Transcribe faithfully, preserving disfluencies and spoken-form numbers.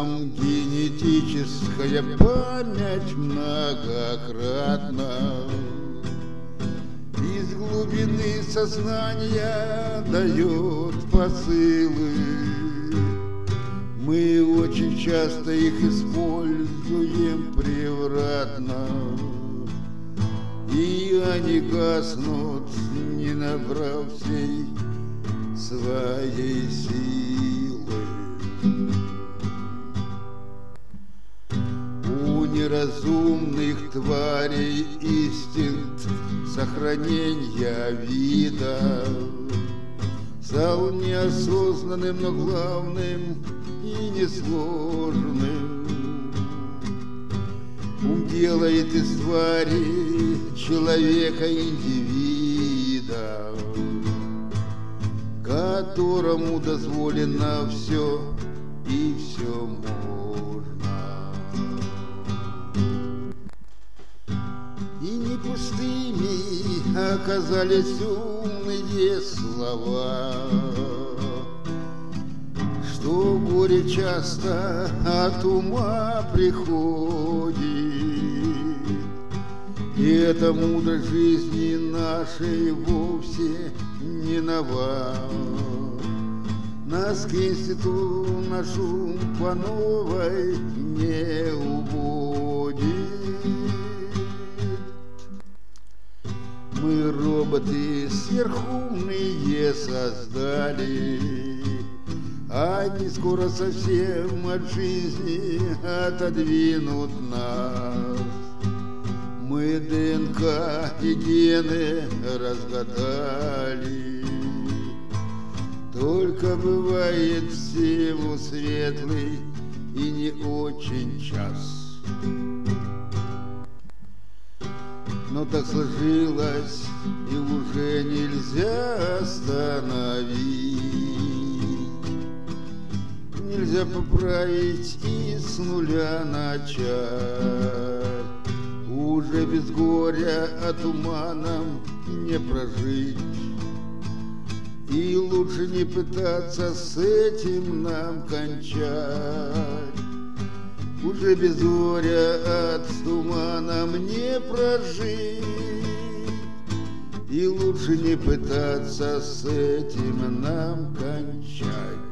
Нам генетическая память многократно из глубины сознания дает посылы. Мы очень часто их используем превратно, и они гаснут, не набрав всей своей силы. У неразумных тварей инстинкт сохранения вида стал неосознанным, но главным и несложным. Ум делает из твари человека-индивида, которому дозволено все и все можно. И не пустыми оказались умные слова, что горе часто от ума приходит, и эта мудрость жизни нашей вовсе не нова. Нас к институту нашу по новой не уводит. Мы роботы сверхумные создали, они скоро совсем от жизни отодвинут нас. Мы ДНК и гены разгадали, только бывает всему светлый и не очень час. Но так сложилось, и уже нельзя остановить. Нельзя поправить и с нуля начать. Уже без горя от ума нам не прожить. И лучше не пытаться с этим нам кончать. Уже без горя от ума нам не прожить. И лучше не пытаться с этим нам кончать.